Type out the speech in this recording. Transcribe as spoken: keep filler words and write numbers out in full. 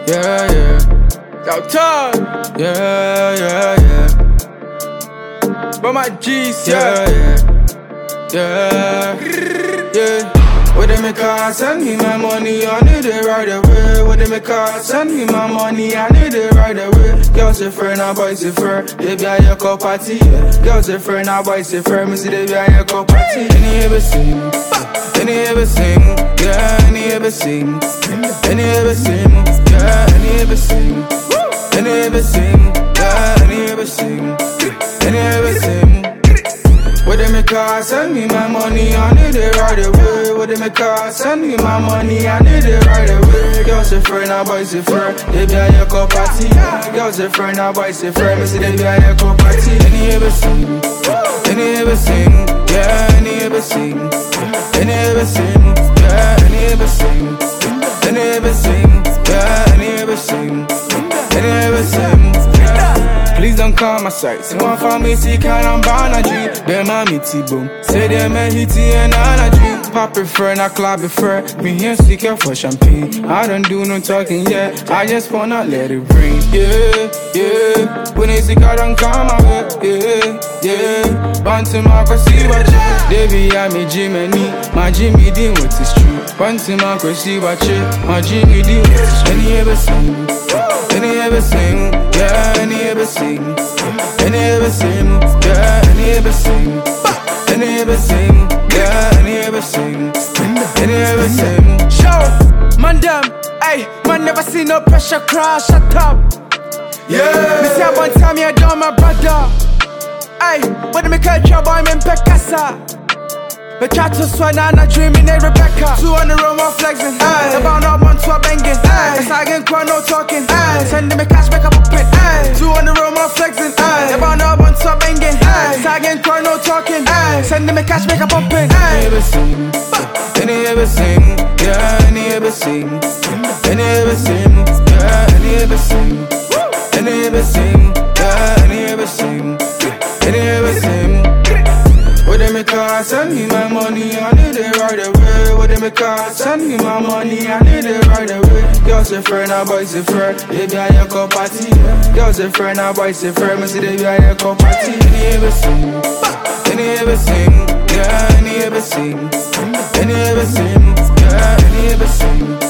Yeah, yeah. Yo, Todd. Yeah, yeah, yeah. But my G's, yeah, yeah. Yeah, yeah. What they make her send me my money, I need it right away. What they make her send me my money, I need it right away. Girls say friend, now boys say friend. Baby, I hear call party. Girls say friend, now boys say friend. Me see baby, I hear call party. Any ever sing, any ever sing, yeah, any ever sing, any ever sing, yeah, any ever sing, any ever sing, yeah, any ever sing, any ever sing. What they make her send me my money, I need it right away. What they make her send me my money, I need it right away. Girls say friend, now boys say friend. Baby, I hear call party. Girls say friend, now boys say friend. Me say baby, I hear call party. Any ever sing, any ever sing, yeah, any ever sing, any ever sing, yeah, any ever sing, any ever sing, yeah, any ever sing, any ever sing. Please don't call my site. Say one for me, see, can I'm bound a dream. Them a meaty boom. Say them a hitty and on a dream. Pop prefer, not club prefer. Me here seek for champagne. I don't do no talking yet. I just wanna let it rain. Yeah, yeah. When they sick, I don't come my way. Yeah, yeah. Bound to Marco, see what you. Baby, I'm a Jimmy. My Jimmy Dean with his true. Bound to Marco, see what you. My Jimmy Dean with his true. Any ever sing, any ever sing, yeah, any ever sing. Any ever sing, yeah, any ever sing, any ever sing, yeah, any ever sing, any ever sing. Show, man, them, ayy, man, never see no pressure crash, shut up. Yeah, me say one time you done my brother. Ayy, when me catch trouble, I'm in Pekasa. Me try to swear, now I'm dreaming, hey Rebecca. Two on the road, one flexing. Ayy, about no one to a banging. Ayy, it's like in crowd, no talking. Ayy, sending me cash back up a pit. Ayy, two on the road, one flexing. Ayy, about no one to a banging. Ayy, it's like in crowd, no talking. Ayy, sending me cash back up a pit. Any ever sing, any ever sing, yeah, any ever sing, any ever sing, yeah, any ever sing, any ever sing, yeah, any ever sing, any ever sing. What they make her send me my money, I need it right away. What they make her send me my money, I need it right away. Girls say friend, now boys say friend. Baby, I hear call party. Girls say friend, now boys say friend. Me say baby, I hear call party. Any ever sing, any ever sing, yeah, any ever sing, any ever sing, yeah, any ever sing.